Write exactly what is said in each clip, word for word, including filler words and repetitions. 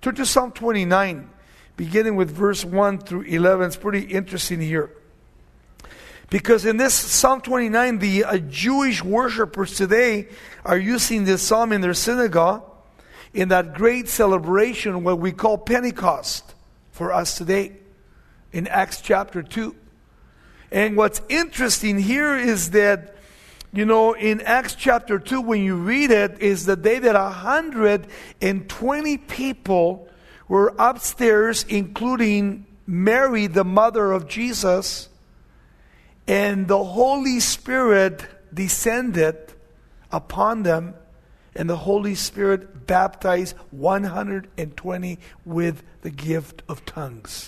Turn to Psalm twenty-nine, beginning with verse one through eleven. It's pretty interesting here. Because in this Psalm twenty-nine, the uh, Jewish worshipers today are using this psalm in their synagogue in that great celebration, what we call Pentecost for us today, in Acts chapter two. And what's interesting here is that, you know, in Acts chapter two, when you read it, is the day that one hundred twenty people were upstairs, including Mary, the mother of Jesus, and the Holy Spirit descended upon them, and the Holy Spirit baptized one hundred twenty with the gift of tongues.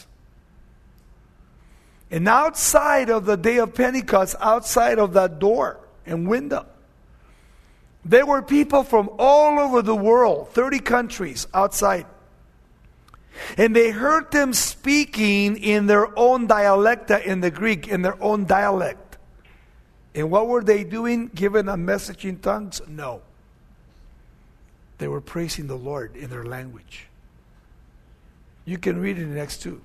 And outside of the day of Pentecost, outside of that door and window, there were people from all over the world, thirty countries outside. And they heard them speaking in their own dialecta, in the Greek, in their own dialect. And what were they doing? Given a message in tongues? No. They were praising the Lord in their language. You can read it in Acts two.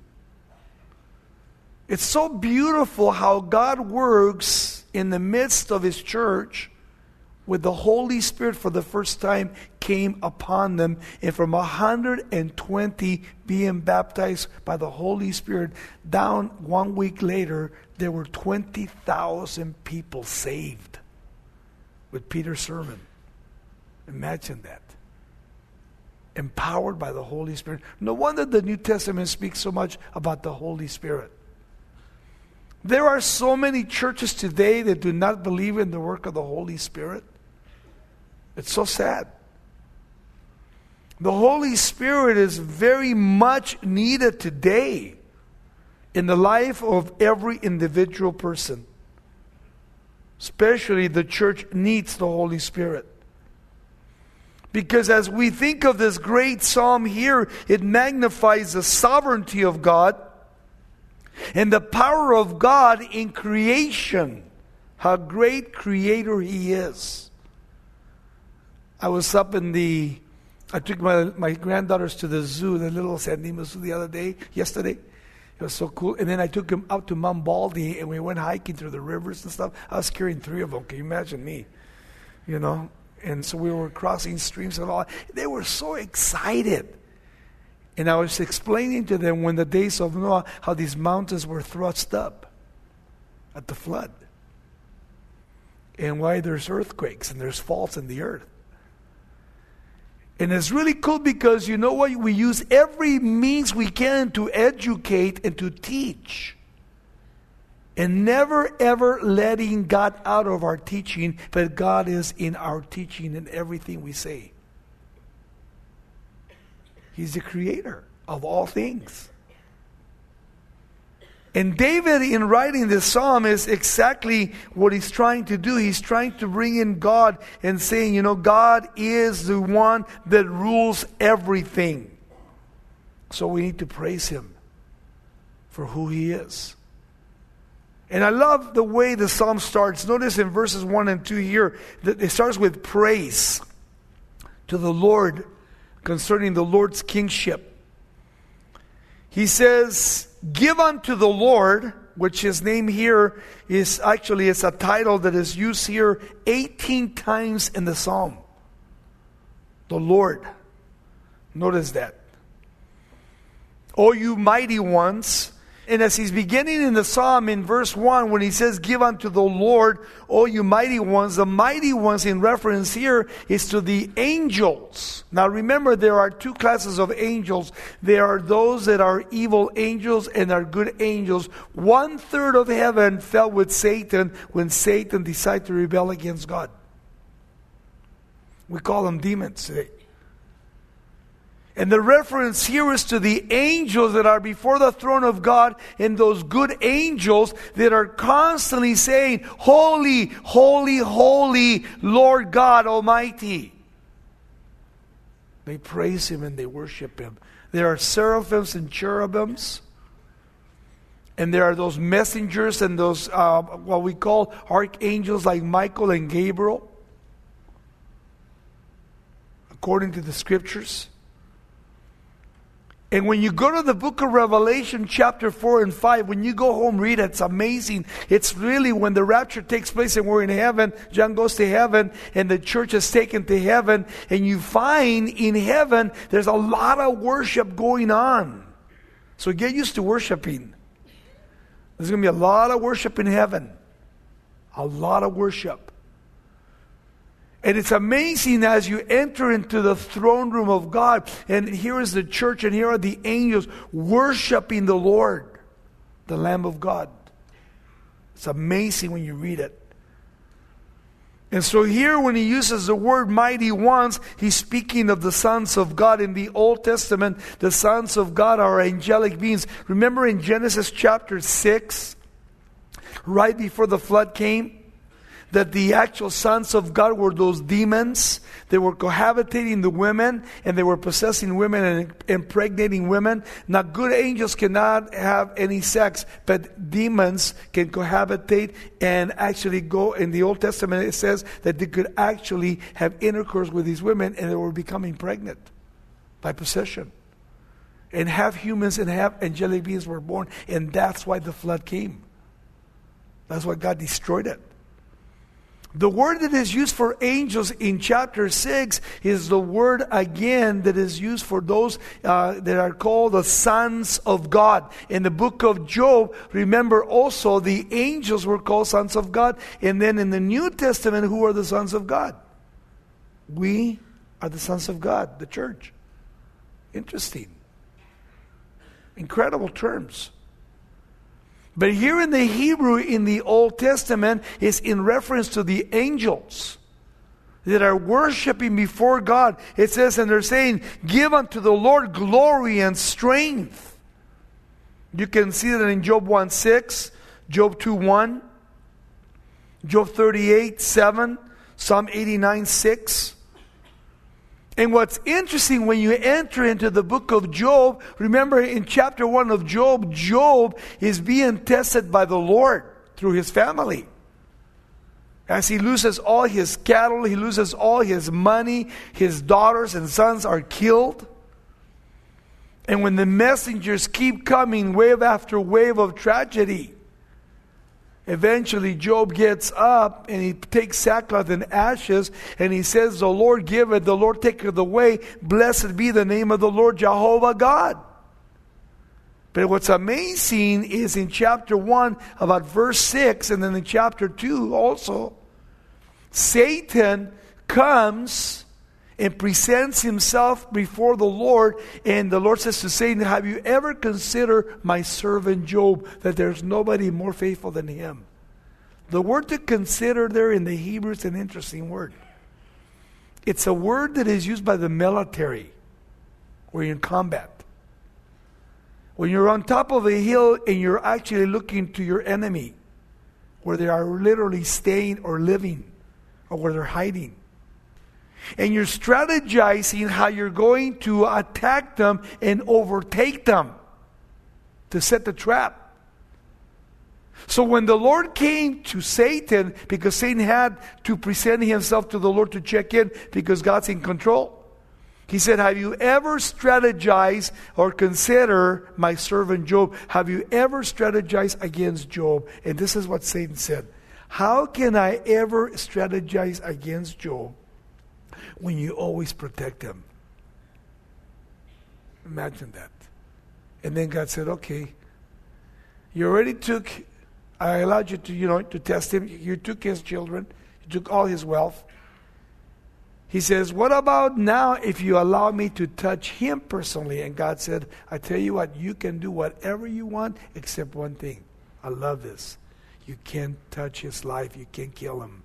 It's so beautiful how God works in the midst of His church with the Holy Spirit for the first time came upon them. And from one hundred twenty being baptized by the Holy Spirit, down one week later, there were twenty thousand people saved with Peter's sermon. Imagine that. Empowered by the Holy Spirit. No wonder the New Testament speaks so much about the Holy Spirit. There are so many churches today that do not believe in the work of the Holy Spirit. It's so sad. The Holy Spirit is very much needed today in the life of every individual person. Especially the church needs the Holy Spirit. Because as we think of this great psalm here, it magnifies the sovereignty of God and the power of God in creation. How great Creator He is. I was up in the, I took my, my granddaughters to the zoo, the little San Dimas Zoo the other day, yesterday. It was so cool. And then I took them out to Mount Baldy and we went hiking through the rivers and stuff. I was carrying three of them. Can you imagine me? You know? And so we were crossing streams and all. They were so excited. And I was explaining to them when the days of Noah, how these mountains were thrust up at the flood. And why there's earthquakes and there's faults in the earth. And it's really cool because you know what? We use every means we can to educate and to teach. And never ever letting God out of our teaching, but God is in our teaching and everything we say. He's the creator of all things. And David, in writing this psalm, is exactly what he's trying to do. He's trying to bring in God and saying, you know, God is the one that rules everything. So we need to praise Him for who He is. And I love the way the psalm starts. Notice in verses one and two here, that it starts with praise to the Lord concerning the Lord's kingship. He says, give unto the Lord, which His name here is actually, it's a title that is used here eighteen times in the psalm. The Lord. Notice that. O you mighty ones. And as he's beginning in the psalm in verse one, when he says, give unto the Lord, O you mighty ones, the mighty ones in reference here is to the angels. Now remember, there are two classes of angels. There are those that are evil angels and are good angels. One third of heaven fell with Satan when Satan decided to rebel against God. We call them demons today. And the reference here is to the angels that are before the throne of God, and those good angels that are constantly saying, holy, holy, holy, Lord God Almighty. They praise Him and they worship Him. There are seraphims and cherubims. And there are those messengers and those, uh, what we call archangels like Michael and Gabriel. According to the scriptures. And when you go to the book of Revelation, chapter four and five, when you go home, read it. It's amazing. It's really when the rapture takes place and we're in heaven, John goes to heaven, and the church is taken to heaven, and you find in heaven, there's a lot of worship going on. So get used to worshiping. There's going to be a lot of worship in heaven. A lot of worship. And it's amazing as you enter into the throne room of God, and here is the church, and here are the angels worshiping the Lord, the Lamb of God. It's amazing when you read it. And so here when he uses the word mighty ones, he's speaking of the sons of God. In the Old Testament, the sons of God are angelic beings. Remember in Genesis chapter six, right before the flood came, that the actual sons of God were those demons. They were cohabitating the women, and they were possessing women and impregnating women. Now, good angels cannot have any sex, but demons can cohabitate and actually go. In the Old Testament, it says that they could actually have intercourse with these women, and they were becoming pregnant by possession. And half humans and half angelic beings were born, and that's why the flood came. That's why God destroyed it. The word that is used for angels in chapter six is the word again that is used for those uh, that are called the sons of God. In the book of Job, remember also the angels were called sons of God. And then in the New Testament, who are the sons of God? We are the sons of God, the church. Interesting. Incredible terms. But here in the Hebrew, in the Old Testament, is in reference to the angels that are worshiping before God. It says, and they're saying, give unto the Lord glory and strength. You can see that in Job one six, Job two one, Job thirty-eight seven, Psalm eighty-nine six. And what's interesting when you enter into the book of Job, remember in chapter one of Job, Job is being tested by the Lord through his family. As he loses all his cattle, he loses all his money, his daughters and sons are killed. And when the messengers keep coming, wave after wave of tragedy, eventually Job gets up and he takes sackcloth and ashes and he says, the Lord giveth, the Lord taketh away. Blessed be the name of the Lord Jehovah God. But what's amazing is in chapter one, about verse six, and then in chapter two also, Satan comes and presents himself before the Lord, and the Lord says to Satan, have you ever considered my servant Job, that there's nobody more faithful than him? The word to consider there in the Hebrew is an interesting word. It's a word that is used by the military when you're in combat. When you're on top of a hill and you're actually looking to your enemy, where they are literally staying or living, or where they're hiding. And you're strategizing how you're going to attack them and overtake them to set the trap. So when the Lord came to Satan, because Satan had to present himself to the Lord to check in because God's in control, he said, have you ever strategized or consider my servant Job? Have you ever strategized against Job? And this is what Satan said. How can I ever strategize against Job when you always protect him? Imagine that. And then God said, okay, you already took, I allowed you to, you know, to test him. You took his children. You took all his wealth. He says, what about now if you allow me to touch him personally? And God said, I tell you what, you can do whatever you want except one thing. I love this. You can't touch his life. You can't kill him.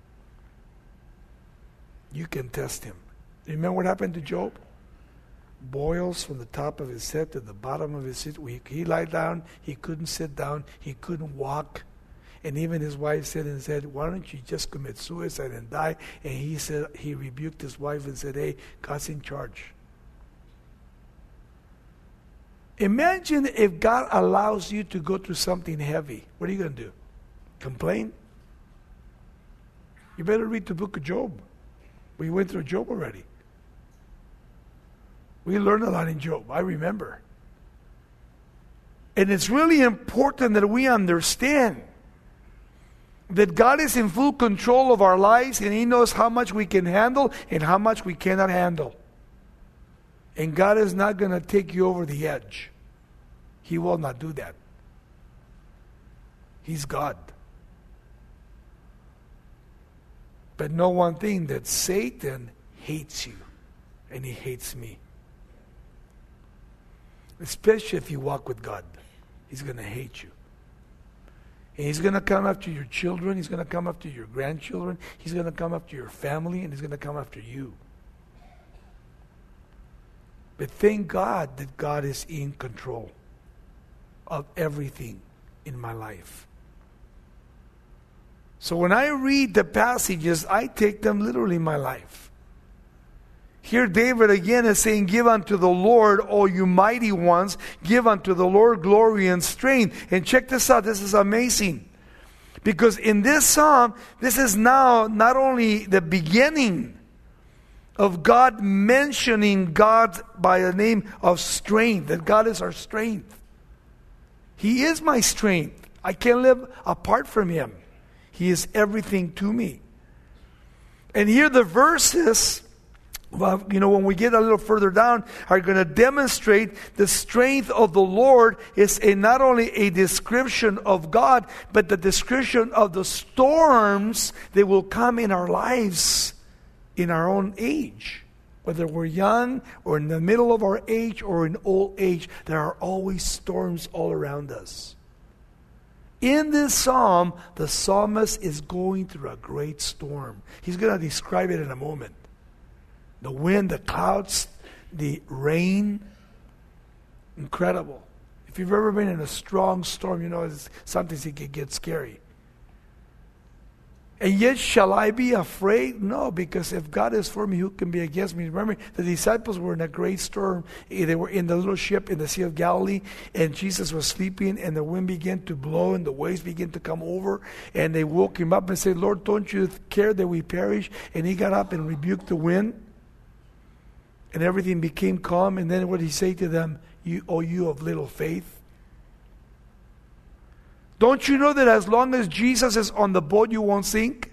You can test him. Remember what happened to Job? Boils from the top of his head to the bottom of his head. He lied down. He couldn't sit down. He couldn't walk. And even his wife said and said, why don't you just commit suicide and die? And he said, he rebuked his wife and said, hey, God's in charge. Imagine if God allows you to go through something heavy. What are you going to do? Complain? You better read the book of Job. We went through Job already. We learned a lot in Job. I remember. And it's really important that we understand that God is in full control of our lives, and He knows how much we can handle and how much we cannot handle. And God is not going to take you over the edge. He will not do that. He's God. But know one thing, that Satan hates you, and he hates me. Especially if you walk with God. He's going to hate you. And he's going to come after your children. He's going to come after your grandchildren. He's going to come after your family. And he's going to come after you. But thank God that God is in control of everything in my life. So when I read the passages, I take them literally in my life. Here David again is saying, give unto the Lord, all you mighty ones, give unto the Lord glory and strength. And check this out, this is amazing. Because in this psalm, this is now not only the beginning of God mentioning God by the name of strength, that God is our strength. He is my strength. I can't live apart from Him. He is everything to me. And here the verses, well, you know, when we get a little further down, are going to demonstrate the strength of the Lord is a, not only a description of God, but the description of the storms that will come in our lives in our own age. Whether we're young or in the middle of our age or in old age, there are always storms all around us. In this psalm, the psalmist is going through a great storm. He's going to describe it in a moment. The wind, the clouds, the rain. Incredible. If you've ever been in a strong storm, you know it's, sometimes it can get scary. And yet, shall I be afraid? No, because if God is for me, who can be against me? Remember, the disciples were in a great storm. They were in the little ship in the Sea of Galilee, and Jesus was sleeping, and the wind began to blow, and the waves began to come over, and they woke him up and said, Lord, don't you care that we perish? And he got up and rebuked the wind, and everything became calm. And then what did he say to them? You, oh, you of little faith. Don't you know that as long as Jesus is on the boat, you won't sink?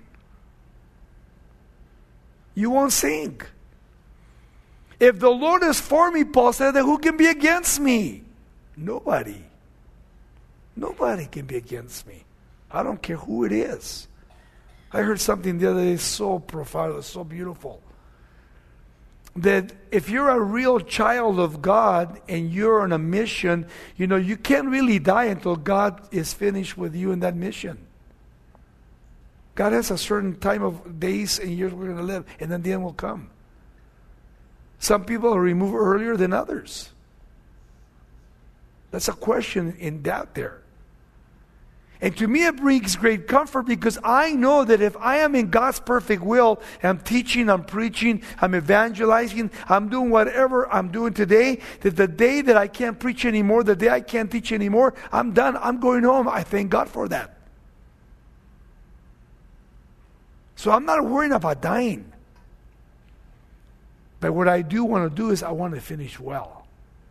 You won't sink. If the Lord is for me, Paul said, then who can be against me? Nobody. Nobody can be against me. I don't care who it is. I heard something the other day so profound, so beautiful. That if you're a real child of God and you're on a mission, you know, you can't really die until God is finished with you in that mission. God has a certain time of days and years we're going to live, and then the end will come. Some people are removed earlier than others. That's a question in doubt there. And to me it brings great comfort, because I know that if I am in God's perfect will, I'm teaching, I'm preaching, I'm evangelizing, I'm doing whatever I'm doing today, that the day that I can't preach anymore, the day I can't teach anymore, I'm done, I'm going home. I thank God for that. So I'm not worrying about dying. But what I do want to do is I want to finish well.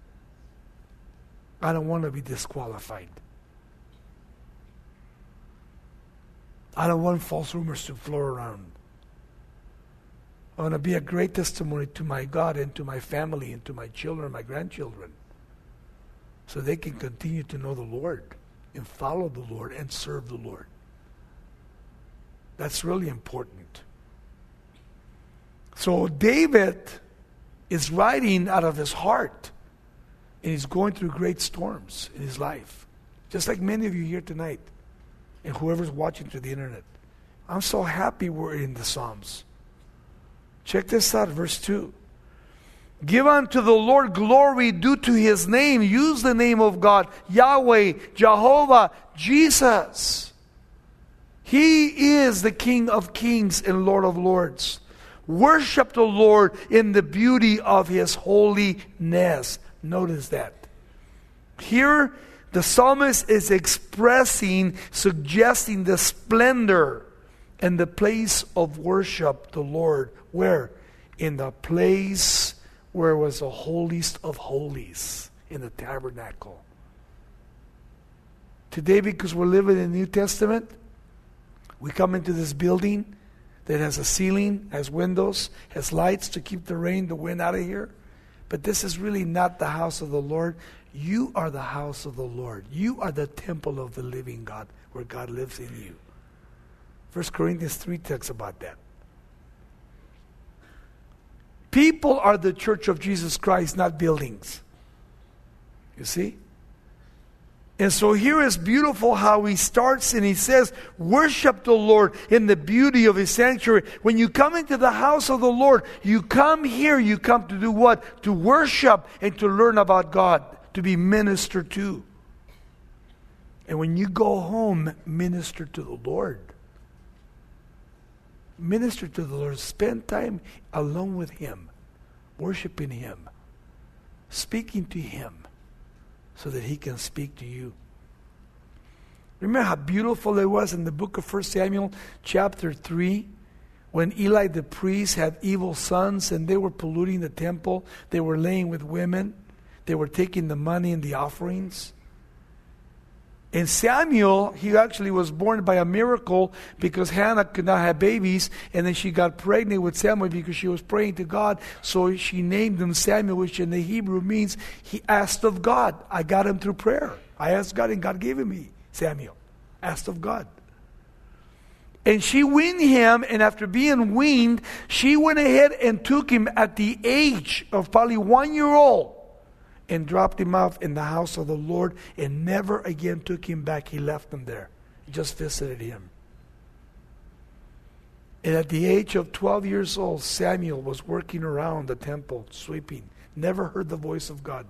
I don't want to be disqualified. I don't want false rumors to flow around. I want to be a great testimony to my God and to my family and to my children, my grandchildren, so they can continue to know the Lord and follow the Lord and serve the Lord. That's really important. So David is writing out of his heart, and he's going through great storms in his life, just like many of you here tonight. And whoever's watching through the internet. I'm so happy we're in the Psalms. Check this out, verse two. Give unto the Lord glory due to His name. Use the name of God, Yahweh, Jehovah, Jesus. He is the King of kings and Lord of lords. Worship the Lord in the beauty of His holiness. Notice that. Here, the psalmist is expressing, suggesting the splendor and the place of worship the Lord. Where? In the place where was the holiest of holies, in the tabernacle. Today, because we're living in the New Testament, we come into this building that has a ceiling, has windows, has lights to keep the rain, the wind out of here. But this is really not the house of the Lord. You are the house of the Lord. You are the temple of the living God, where God lives in you. First Corinthians three talks about that. People are the church of Jesus Christ, not buildings. You see? And so here is beautiful how he starts and he says, worship the Lord in the beauty of his sanctuary. When you come into the house of the Lord, you come here, you come to do what? To worship and to learn about God, to be ministered to. And when you go home, minister to the Lord. Minister to the Lord. Spend time alone with him, worshiping him, speaking to him, so that he can speak to you. Remember how beautiful it was in the book of First Samuel chapter three, when Eli the priest had evil sons and they were polluting the temple. They were laying with women. They were taking the money and the offerings. And Samuel, he actually was born by a miracle because Hannah could not have babies, and then she got pregnant with Samuel because she was praying to God. So she named him Samuel, which in the Hebrew means he asked of God. I got him through prayer. I asked God and God gave him me, Samuel. Asked of God. And she weaned him, and after being weaned, she went ahead and took him at the age of probably one year old and dropped him off in the house of the Lord and never again took him back. He left him there. He just visited him. And at the age of twelve years old, Samuel was working around the temple, sweeping. Never heard the voice of God.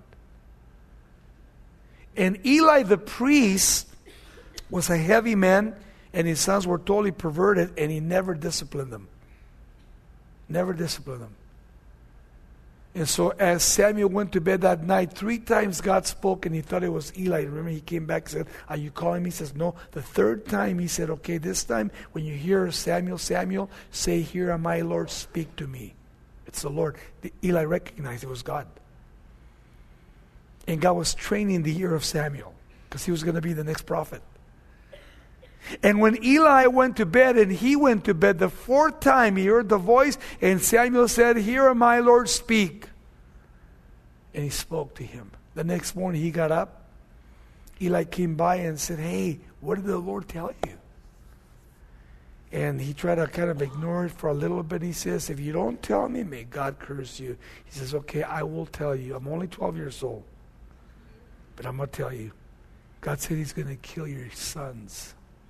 And Eli the priest was a heavy man, and his sons were totally perverted, and he never disciplined them. Never disciplined them. And so as Samuel went to bed that night, three times God spoke and he thought it was Eli. Remember, he came back and said, are you calling me? He says, no. The third time he said, okay, this time when you hear Samuel, Samuel, say, here am I, Lord, speak to me. It's the Lord. The, Eli recognized it was God. And God was training the ear of Samuel because he was going to be the next prophet. And when Eli went to bed, and he went to bed the fourth time, he heard the voice, and Samuel said, here am I, Lord, speak. And he spoke to him. The next morning he got up. Eli came by and said, hey, what did the Lord tell you? And he tried to kind of ignore it for a little bit. He says, if you don't tell me, may God curse you. He says, okay, I will tell you. I'm only twelve years old. But I'm going to tell you. God said he's going to kill your sons.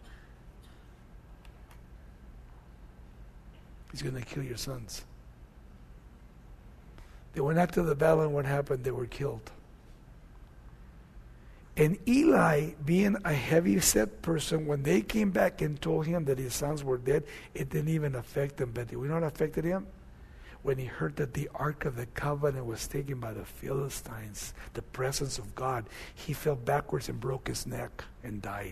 He's going to kill your sons. They went out to the battle, and what happened? They were killed. And Eli, being a heavy-set person, when they came back and told him that his sons were dead, it didn't even affect him. But you know what affected him? When he heard that the Ark of the Covenant was taken by the Philistines, the presence of God, he fell backwards and broke his neck and died.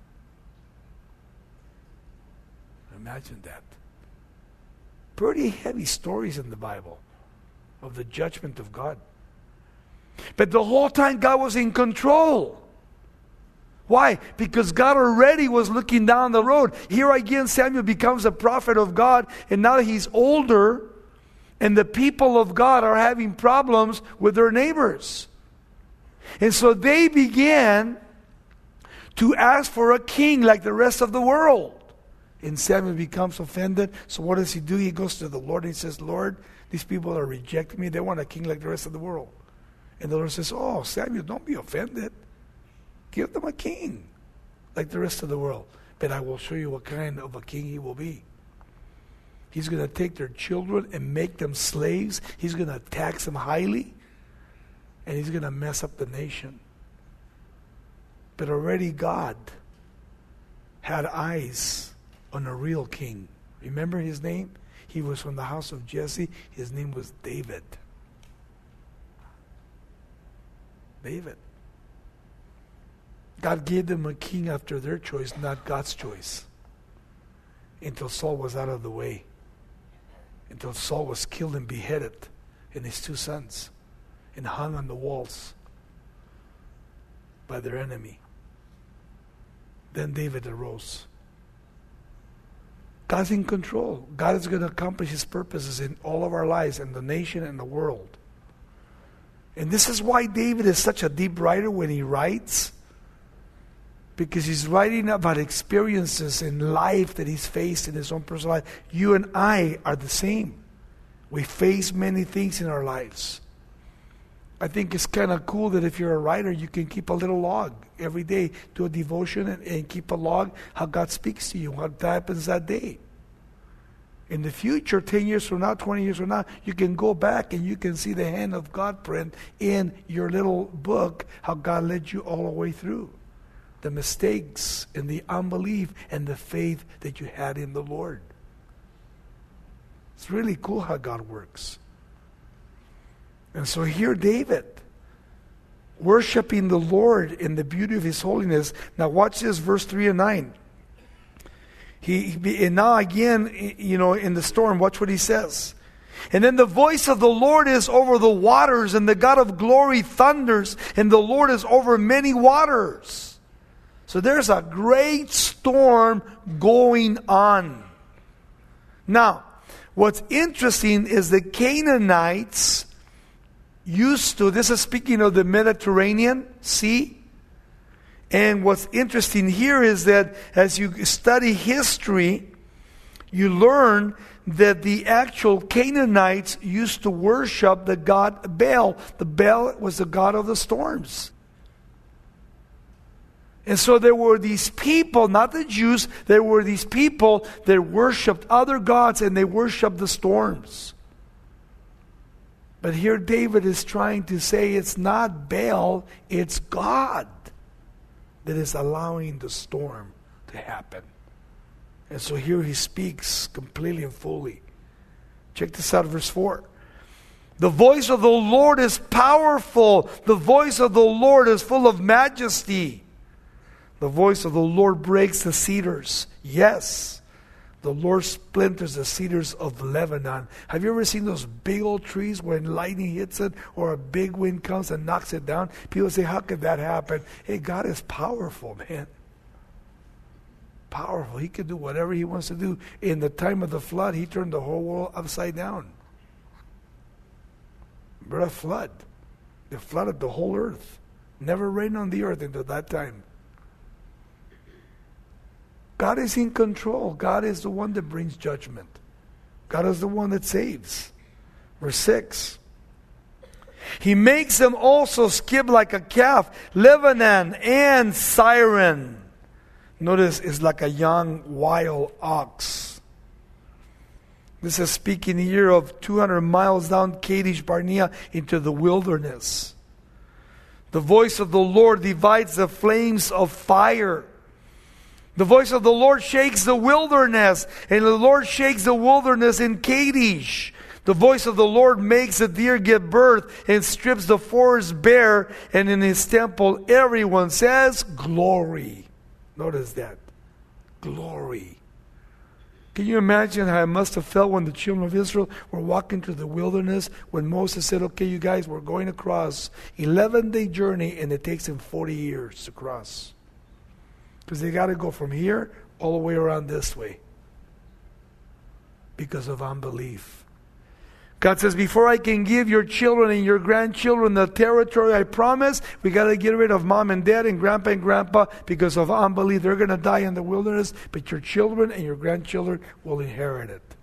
Imagine that. Pretty heavy stories in the Bible of the judgment of God. But the whole time God was in control. Why? Because God already was looking down the road. Here again Samuel becomes a prophet of God, and now he's older, and the people of God are having problems with their neighbors. And so they began to ask for a king like the rest of the world. And Samuel becomes offended. So what does he do? He goes to the Lord and he says, Lord, these people are rejecting me. They want a king like the rest of the world. And the Lord says, oh, Samuel, don't be offended. Give them a king like the rest of the world. But I will show you what kind of a king he will be. He's going to take their children and make them slaves. He's going to tax them highly. And he's going to mess up the nation. But already God had eyes on a real king. Remember his name? He was from the house of Jesse. His name was David. David. God gave them a king after their choice, not God's choice. Until Saul was out of the way. Until Saul was killed and beheaded, and his two sons, and hung on the walls by their enemy. Then David arose. God's in control. God is going to accomplish His purposes in all of our lives, in the nation and the world. And this is why David is such a deep writer when he writes. Because he's writing about experiences in life that he's faced in his own personal life. You and I are the same. We face many things in our lives. I think it's kind of cool that if you're a writer, you can keep a little log every day. Do a devotion and, and keep a log how God speaks to you, what happens that day. In the future, ten years from now, twenty years from now, you can go back and you can see the hand of God print in your little book, how God led you all the way through. The mistakes and the unbelief and the faith that you had in the Lord. It's really cool how God works. And so here David, worshiping the Lord in the beauty of His holiness. Now watch this, verse three and nine. He, and now again, you know, in the storm, watch what he says. And then the voice of the Lord is over the waters, and the God of glory thunders, and the Lord is over many waters. So there's a great storm going on. Now, what's interesting is the Canaanites used to, this is speaking of the Mediterranean Sea. And what's interesting here is that as you study history, you learn that the actual Canaanites used to worship the god Baal. The Baal was the god of the storms. And so there were these people, not the Jews, there were these people that worshipped other gods and they worshipped the storms. But here David is trying to say it's not Baal, it's God that is allowing the storm to happen. And so here he speaks completely and fully. Check this out, verse four. The voice of the Lord is powerful. The voice of the Lord is full of majesty. The voice of the Lord breaks the cedars. Yes, the Lord splinters the cedars of Lebanon. Have you ever seen those big old trees when lightning hits it or a big wind comes and knocks it down? People say, how could that happen? Hey, God is powerful, man. Powerful. He can do whatever He wants to do. In the time of the flood, He turned the whole world upside down. Remember a flood? They flooded the whole earth. Never rained on the earth until that time. God is in control. God is the one that brings judgment. God is the one that saves. Verse six. He makes them also skip like a calf. Lebanon and Siren. Notice it's like a young wild ox. This is speaking here of two hundred miles down Kadesh Barnea into the wilderness. The voice of the Lord divides the flames of fire. The voice of the Lord shakes the wilderness, and the Lord shakes the wilderness in Kadesh. The voice of the Lord makes the deer give birth and strips the forest bare, and in His temple everyone says, glory. Notice that. Glory. Can you imagine how it must have felt when the children of Israel were walking through the wilderness when Moses said, okay, you guys, we're going across eleven-day journey, and it takes them forty years to cross. Because they got to go from here all the way around this way. Because of unbelief. God says, before I can give your children and your grandchildren the territory I promised, we got to get rid of mom and dad and grandpa and grandpa because of unbelief. They're going to die in the wilderness, but your children and your grandchildren will inherit it.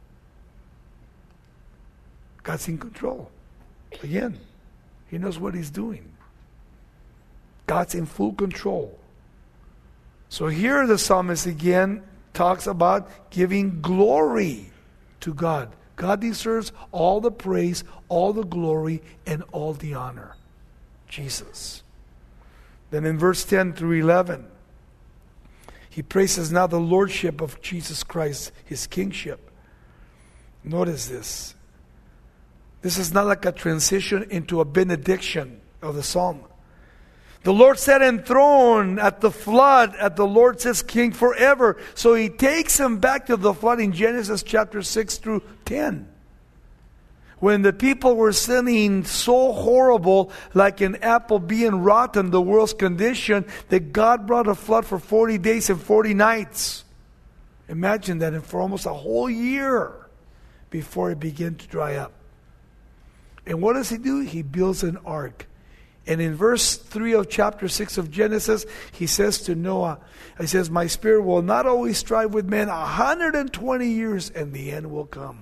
God's in control. Again, He knows what He's doing. God's in full control. So here the psalmist again talks about giving glory to God. God deserves all the praise, all the glory, and all the honor. Jesus. Then in verse ten through eleven, he praises now the lordship of Jesus Christ, His kingship. Notice this. This is not like a transition into a benediction of the psalm. The Lord sat enthroned at the flood, at the Lord says king forever. So he takes him back to the flood in Genesis chapter six through ten. When the people were sinning so horrible, like an apple being rotten, the world's condition, that God brought a flood for forty days and forty nights. Imagine that, and for almost a whole year before it began to dry up. And what does he do? He builds an ark. And in verse three of chapter six of Genesis, he says to Noah, he says, my spirit will not always strive with men one hundred twenty years, and the end will come.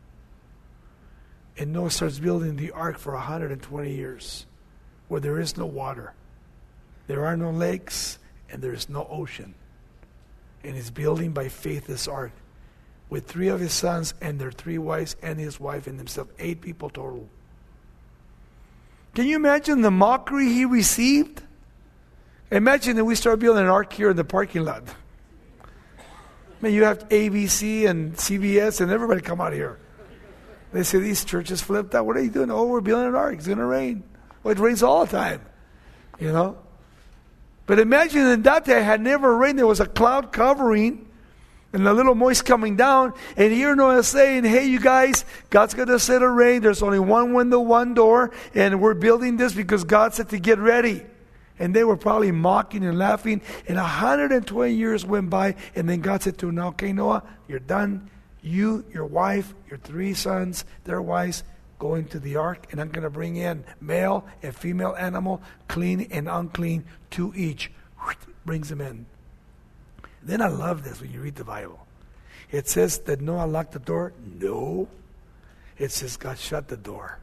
And Noah starts building the ark for one hundred twenty years, where there is no water. There are no lakes, and there is no ocean. And he's building by faith this ark with three of his sons and their three wives and his wife and himself. Eight people total. Can you imagine the mockery he received? Imagine that we start building an ark here in the parking lot. Man, you have A B C and C B S and everybody come out here. They say, these churches flipped out. What are you doing? Oh, we're building an ark. It's going to rain. Well, it rains all the time, you know. But imagine in that day, it had never rained. There was a cloud covering and a little moist coming down. And here Noah saying, hey, you guys, God's going to send a rain. There's only one window, one door. And we're building this because God said to get ready. And they were probably mocking and laughing. And one hundred twenty years went by. And then God said to him, okay, Noah, you're done. You, your wife, your three sons, their wives, go into the ark, and I'm going to bring in male and female animal, clean and unclean, two each. Brings them in. Then I love this when you read the Bible. It says that Noah locked the door. No. It says God shut the door.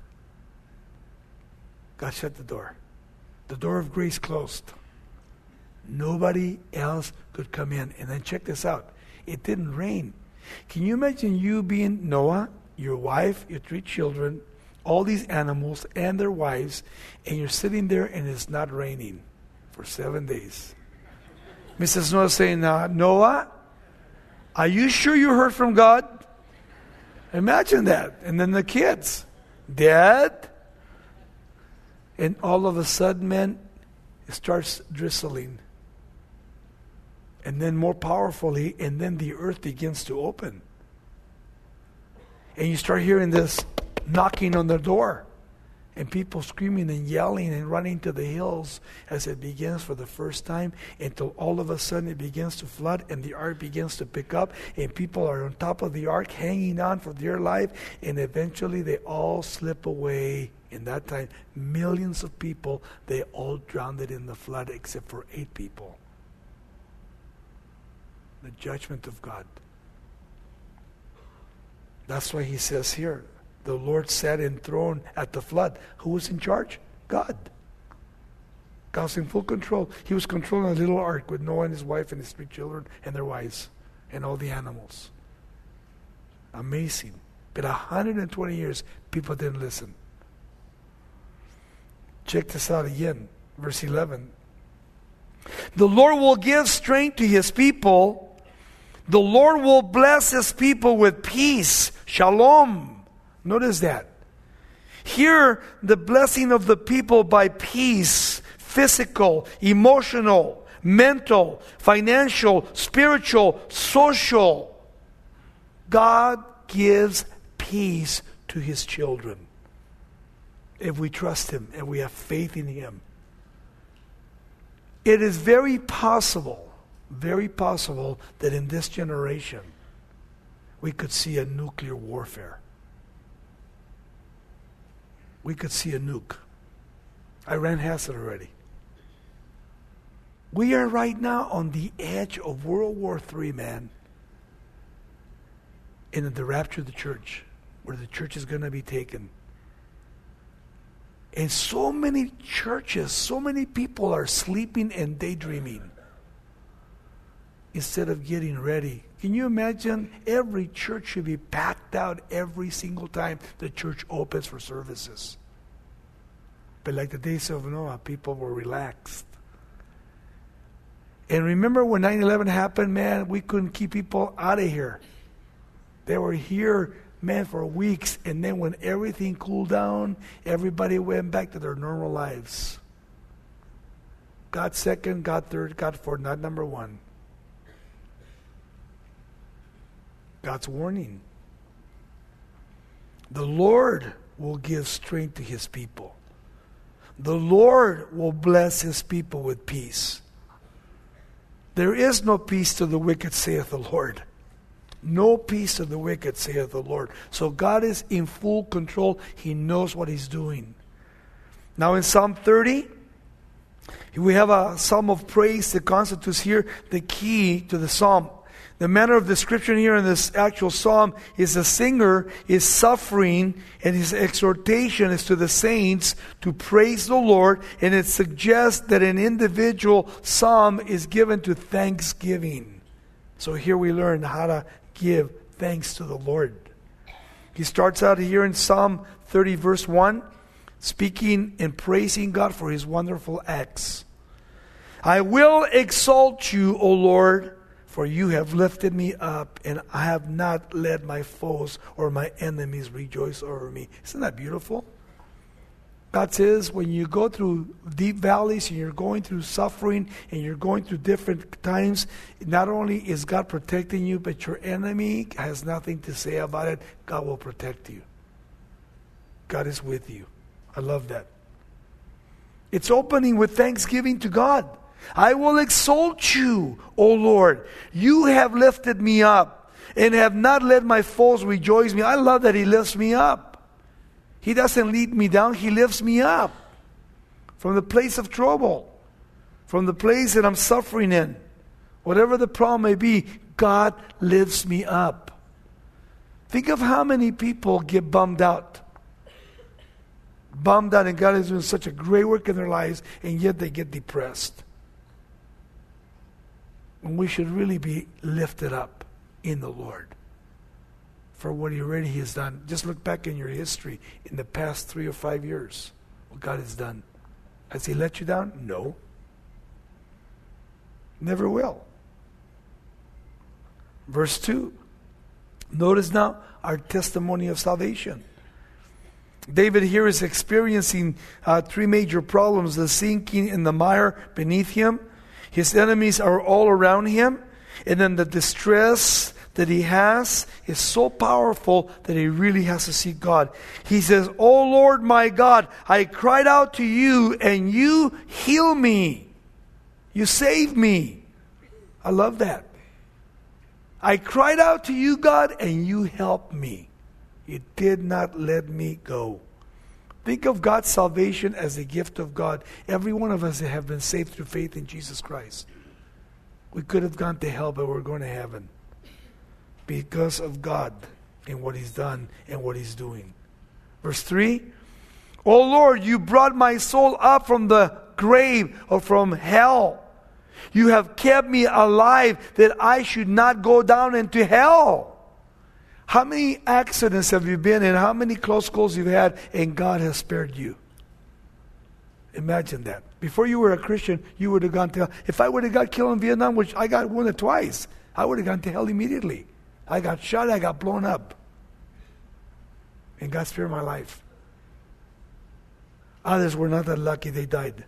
God shut the door. The door of grace closed. Nobody else could come in. And then check this out. It didn't rain. Can you imagine you being Noah, your wife, your three children, all these animals and their wives, and you're sitting there and it's not raining for seven days. Missus Noah saying, uh, Noah, are you sure you heard from God? Imagine that. And then the kids, Dad. And all of a sudden, man, it starts drizzling. And then more powerfully, and then the earth begins to open. And you start hearing this knocking on the door. And people screaming and yelling and running to the hills as it begins for the first time, until all of a sudden it begins to flood and the ark begins to pick up, and people are on top of the ark hanging on for dear life, and eventually they all slip away. In that time, millions of people, they all drowned in the flood except for eight people. The judgment of God. That's why he says here, the Lord sat enthroned at the flood. Who was in charge? God. God was in full control. He was controlling a little ark with Noah and his wife and his three children and their wives and all the animals. Amazing. But one hundred twenty years, people didn't listen. Check this out again. Verse eleven. The Lord will give strength to his people. The Lord will bless his people with peace. Shalom. Notice that. Here, the blessing of the people by peace, physical, emotional, mental, financial, spiritual, social. God gives peace to his children. If we trust him and we have faith in him. It is very possible, very possible that in this generation we could see a nuclear warfare. We could see a nuke. Iran has it already. We are right now on the edge of World War Three, man. In the rapture of the church, where the church is going to be taken. And so many churches, so many people are sleeping and daydreaming instead of getting ready. Can you imagine? Every church should be packed out every single time the church opens for services. But like the days of Noah, people were relaxed. And remember when nine eleven happened, man, we couldn't keep people out of here. They were here, man, for weeks. And then when everything cooled down, everybody went back to their normal lives. God second, God third, God fourth, not number one. God's warning. The Lord will give strength to His people. The Lord will bless His people with peace. There is no peace to the wicked, saith the Lord. No peace to the wicked, saith the Lord. So God is in full control. He knows what He's doing. Now in Psalm thirty, we have a psalm of praise that constitutes here the key to the psalm. The manner of description here in this actual psalm is the singer is suffering, and his exhortation is to the saints to praise the Lord, and it suggests that an individual psalm is given to thanksgiving. So here we learn how to give thanks to the Lord. He starts out here in Psalm thirty verse one, speaking and praising God for His wonderful acts. I will exalt you, O Lord, for you have lifted me up, and I have not let my foes or my enemies rejoice over me. Isn't that beautiful? God says when you go through deep valleys and you're going through suffering and you're going through different times, not only is God protecting you, but your enemy has nothing to say about it. God will protect you. God is with you. I love that. It's opening with thanksgiving to God. I will exalt you, O Lord. You have lifted me up and have not let my foes rejoice me. I love that He lifts me up. He doesn't lead me down. He lifts me up from the place of trouble, from the place that I'm suffering in. Whatever the problem may be, God lifts me up. Think of how many people get bummed out. Bummed out, and God is doing such a great work in their lives, and yet they get depressed. When we should really be lifted up in the Lord for what He already has done. Just look back in your history in the past three or five years, what God has done. Has He let you down? No. Never will. Verse two. Notice now our testimony of salvation. David here is experiencing uh, three major problems. The sinking in the mire beneath him. His enemies are all around him. And then the distress that he has is so powerful that he really has to seek God. He says, "O Lord my God, I cried out to you and you heal me. You saved me." I love that. I cried out to you, God, and you helped me. You did not let me go. Think of God's salvation as a gift of God. Every one of us have been saved through faith in Jesus Christ. We could have gone to hell, but we're going to heaven because of God and what He's done and what He's doing. Verse three, "O Lord, you brought my soul up from the grave or from hell. You have kept me alive that I should not go down into hell." How many accidents have you been in? How many close calls you've had, and God has spared you? Imagine that. Before you were a Christian, you would have gone to hell. If I would have got killed in Vietnam, which I got wounded twice, I would have gone to hell immediately. I got shot, I got blown up. And God spared my life. Others were not that lucky, they died.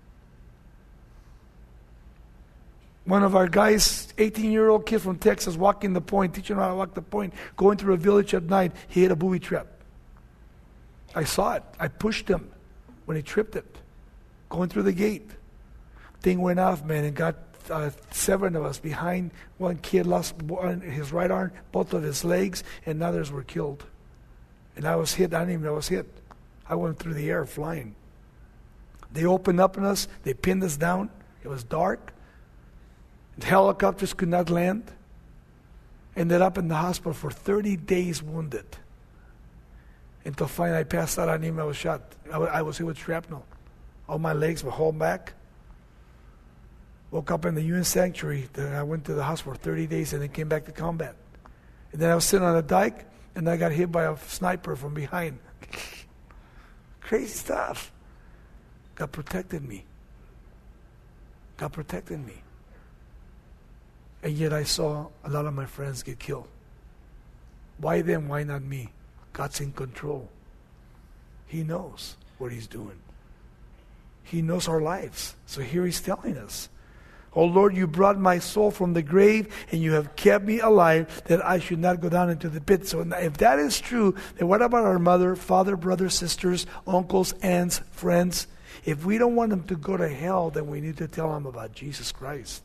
One of our guys, eighteen-year-old kid from Texas, walking the point, teaching him how to walk the point, going through a village at night, he hit a booby trap. I saw it. I pushed him when he tripped it, going through the gate. Thing went off, man, and got uh, seven of us behind. One kid lost one, his right arm, both of his legs, and others were killed. And I was hit. I didn't even know I was hit. I went through the air flying. They opened up on us. They pinned us down. It was dark. The helicopters could not land. Ended up in the hospital for thirty days wounded. Until finally I passed out. I didn't even know I was shot. I, I was hit with shrapnel. All my legs were hauled back. Woke up in the U N sanctuary. Then I went to the hospital for thirty days and then came back to combat. And then I was sitting on a dike and I got hit by a sniper from behind. Crazy stuff. God protected me. God protected me. And yet I saw a lot of my friends get killed. Why them? Why not me? God's in control. He knows what He's doing. He knows our lives. So here He's telling us. O Lord, you brought my soul from the grave, and you have kept me alive, that I should not go down into the pit. So if that is true, then what about our mother, father, brothers, sisters, uncles, aunts, friends? If we don't want them to go to hell, then we need to tell them about Jesus Christ.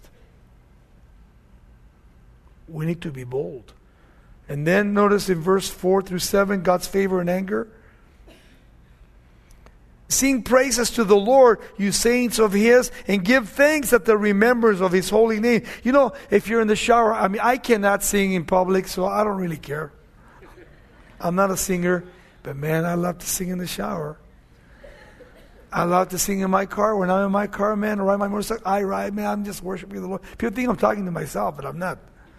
We need to be bold. And then notice in verse four through seven, God's favor and anger. Sing praises to the Lord, you saints of His, and give thanks at the remembrance of His holy name. You know, if you're in the shower, I mean, I cannot sing in public, so I don't really care. I'm not a singer, but man, I love to sing in the shower. I love to sing in my car. When I'm in my car, man, I ride my motorcycle, I ride, man, I'm just worshiping the Lord. People think I'm talking to myself, but I'm not.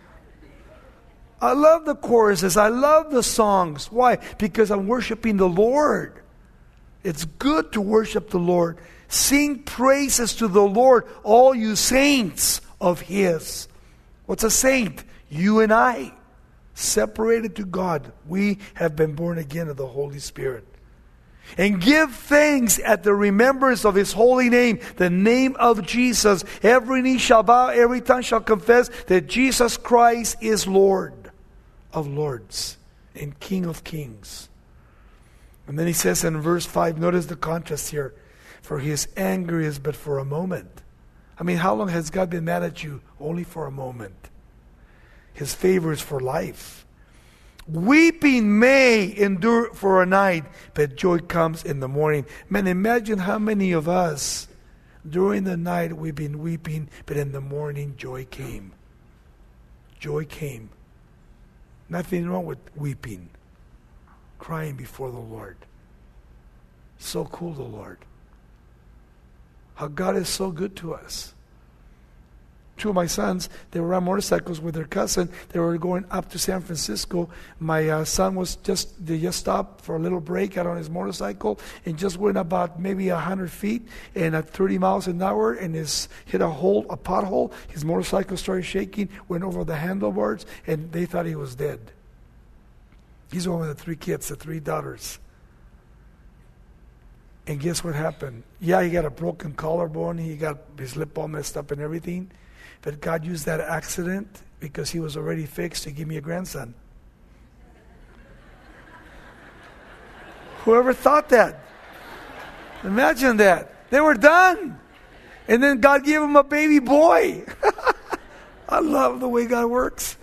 I love the choruses. I love the songs. Why? Because I'm worshiping the Lord. It's good to worship the Lord. Sing praises to the Lord, all you saints of His. What's a saint? You and I, separated to God. We have been born again of the Holy Spirit. And give thanks at the remembrance of His holy name, the name of Jesus. Every knee shall bow, every tongue shall confess that Jesus Christ is Lord of lords and King of kings. And then he says in verse five, notice the contrast here. For His anger is but for a moment. I mean, how long has God been mad at you? Only for a moment. His favor is for life. Weeping may endure for a night, but joy comes in the morning. Man, imagine how many of us, during the night we've been weeping, but in the morning joy came. Joy came. Nothing wrong with weeping. Crying before the Lord. So cool, the Lord. How God is so good to us. Two of my sons, they were on motorcycles with their cousin. They were going up to San Francisco. My uh, son was just, they just stopped for a little break out on his motorcycle and just went about maybe one hundred feet and at thirty miles an hour and his, hit a hole, a pothole. His motorcycle started shaking, went over the handlebars, and they thought he was dead. He's one of the three kids, the three daughters. And guess what happened? Yeah, he got a broken collarbone. He got his lip all messed up and everything. But God used that accident because he was already fixed to give me a grandson. Whoever thought that? Imagine that. They were done. And then God gave him a baby boy. I love the way God works.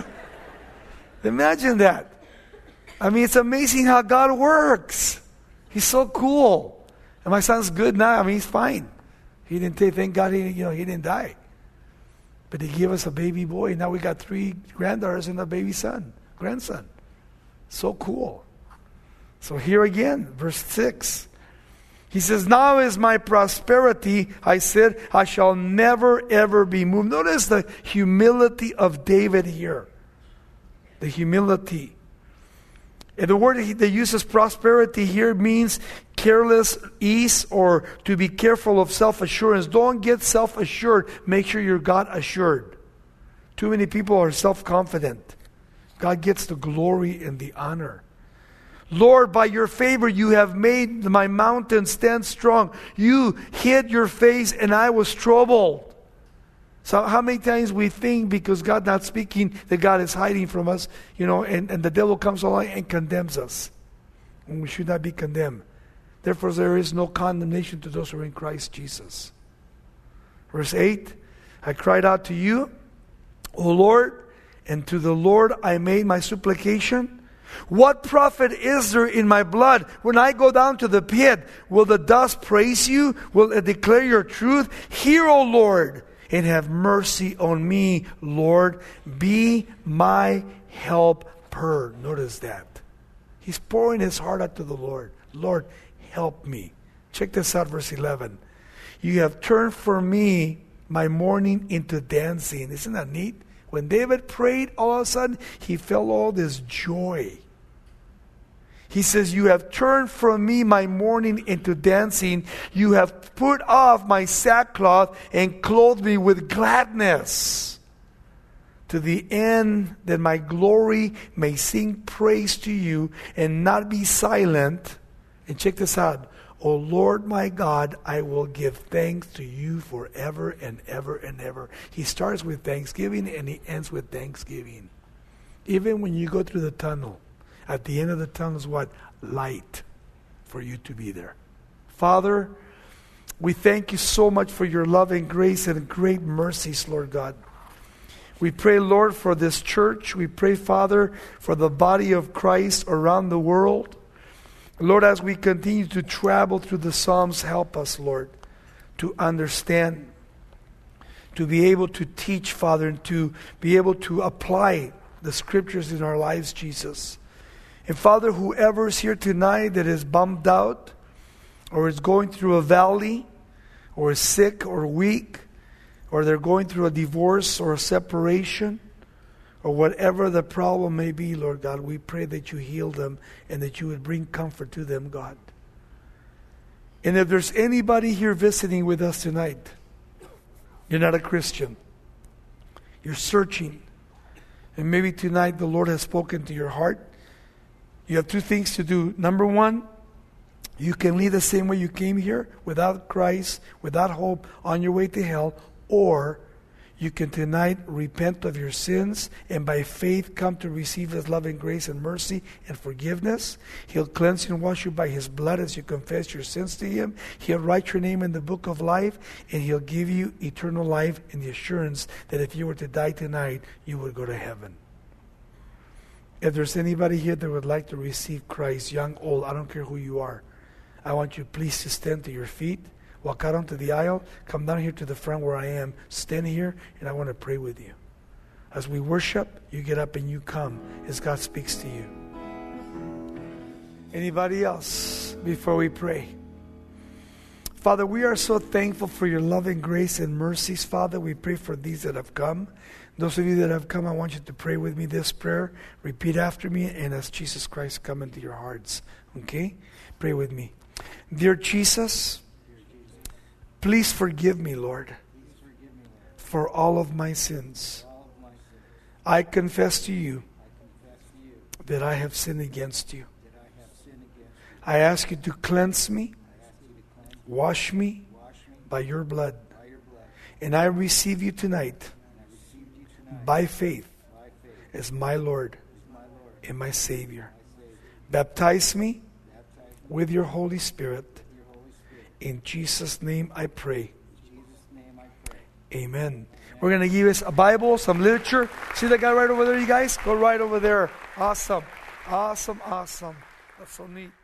Imagine that. I mean, it's amazing how God works. He's so cool. And my son's good now. I mean, he's fine. He didn't take, thank God, he, you know, he didn't die. But He gave us a baby boy. Now we got three granddaughters and a baby son, grandson. So cool. So here again, verse six. He says, now is my prosperity, I said, I shall never ever be moved. Notice the humility of David here. The humility. And the word that uses prosperity here means careless ease or to be careful of self-assurance. Don't get self-assured. Make sure you're God-assured. Too many people are self-confident. God gets the glory and the honor. Lord, by your favor you have made my mountain stand strong. You hid your face and I was troubled. So how many times we think because God's not speaking that God is hiding from us, you know, and, and the devil comes along and condemns us. And we should not be condemned. Therefore there is no condemnation to those who are in Christ Jesus. Verse eight, I cried out to you, O Lord, and to the Lord I made my supplication. What profit is there in my blood? When I go down to the pit, will the dust praise you? Will it declare your truth? Hear, O Lord, and have mercy on me, Lord. Be my helper. Notice that. He's pouring his heart out to the Lord. Lord, help me. Check this out, verse eleven. You have turned for me my mourning into dancing. Isn't that neat? When David prayed, all of a sudden, he felt all this joy. He says, you have turned from me my mourning into dancing. You have put off my sackcloth and clothed me with gladness. To the end that my glory may sing praise to you and not be silent. And check this out. O Lord my God, I will give thanks to you forever and ever and ever. He starts with thanksgiving and he ends with thanksgiving. Even when you go through the tunnel, at the end of the tunnel is what? Light for you to be there. Father, we thank you so much for your love and grace and great mercies, Lord God. We pray, Lord, for this church. We pray, Father, for the body of Christ around the world. Lord, as we continue to travel through the Psalms, help us, Lord, to understand, to be able to teach, Father, and to be able to apply the Scriptures in our lives, Jesus. And Father, whoever is here tonight that is bummed out, or is going through a valley, or is sick or weak, or they're going through a divorce or a separation, or whatever the problem may be, Lord God, we pray that you heal them and that you would bring comfort to them, God. And if there's anybody here visiting with us tonight, you're not a Christian, you're searching, and maybe tonight the Lord has spoken to your heart, you have two things to do. Number one, you can leave the same way you came here, without Christ, without hope, on your way to hell, or you can tonight repent of your sins and by faith come to receive His loving grace and mercy and forgiveness. He'll cleanse you and wash you by His blood as you confess your sins to Him. He'll write your name in the book of life, and He'll give you eternal life and the assurance that if you were to die tonight, you would go to heaven. If there's anybody here that would like to receive Christ, young, old, I don't care who you are, I want you please to stand to your feet. Walk out onto the aisle, come down here to the front where I am, stand here, and I want to pray with you. As we worship, you get up and you come as God speaks to you. Anybody else before we pray? Father, we are so thankful for your loving grace and mercies, Father. We pray for these that have come. Those of you that have come, I want you to pray with me this prayer. Repeat after me, and as Jesus Christ come into your hearts. Okay? Pray with me. Dear Jesus, please forgive me, Lord, for all of my sins. I confess to you that I have sinned against you. I ask you to cleanse me, wash me by your blood. And I receive you tonight by faith as my Lord and my Savior. Baptize me with your Holy Spirit. In Jesus' name I pray. Amen. We're going to give us a Bible, some literature. See that guy right over there, you guys? Go right over there. Awesome. Awesome, awesome. That's so neat.